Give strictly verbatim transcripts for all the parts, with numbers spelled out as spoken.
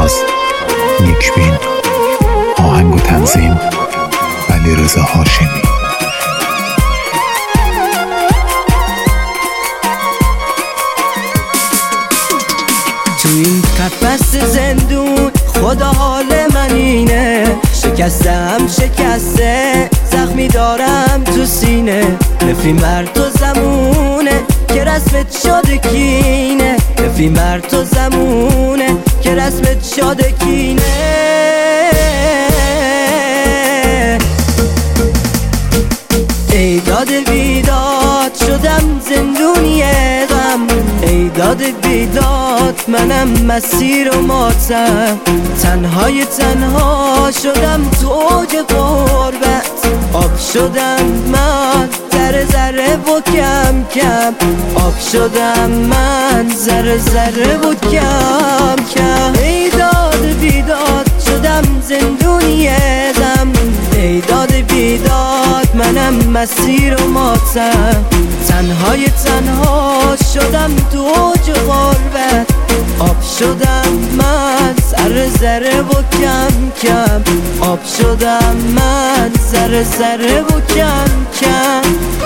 ساز نیکبین، آهنگ و تنظیم علیرضا هاشمی. تو این قفس زندون خدا حال من اینه، شکستم شکسته زخمی دارم تو سینه. نفی مرد و زمونه که رسمت شده کینه، نفی مرد و زمونه که رسمت شده کینه. ای داد بیداد شدم زندونی غم، ای داد بیداد منم مسیر و ماتم. تنهای تنها شدم تو اوج غربت، آب شدم من ذره ذره و کم کم، آب شدم من ذره ذره و کم کم. ای داد بیداد شدم زندونی غم، ای داد بیداد منم مسیر و ماتم. تنهای تنها شدم تو اوج غربت، آب شدم من ذره ذره و کم کم، آب شدم من ذره ذره و کم کم.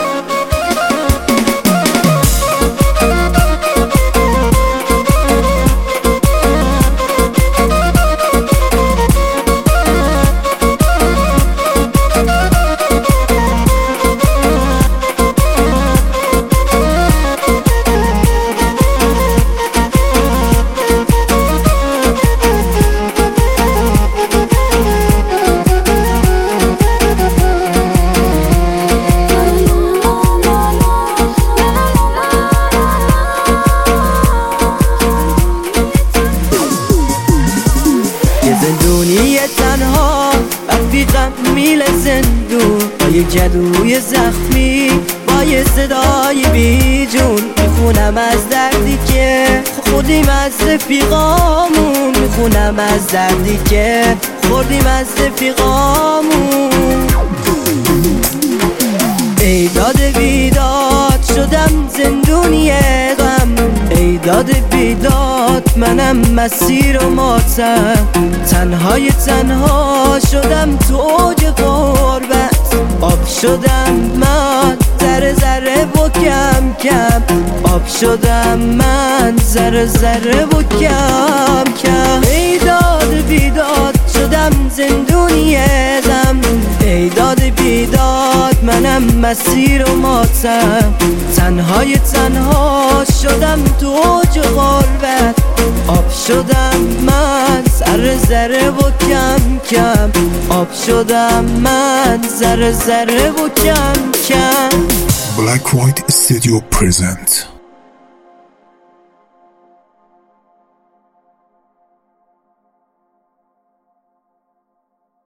زندونی تنها رفیقم میل زندون، با یه جدوی زخمی با یه صدای بیجون. میخونم از دردی که خوردیم از رفیقامون، میخونم از دردی که خوردیم از رفیقامون. ای داد بیداد شدم زندونی غم، ای داد بیداد منم مسیر و ماتم. تنهای تنها شدم تو اوج غربت، آب شدم من ذره ذره و کم کم، آب شدم من ذره ذره و کم کم. ای داد بیداد شدم زندونی غم، ای داد بیداد منم مسیر و ماتم. تنهای تنها شدم تو اوج غربت، آب شدم من ذره ذره و کم کم، آب شدم من ذره ذره و کم کم. Black White Studio present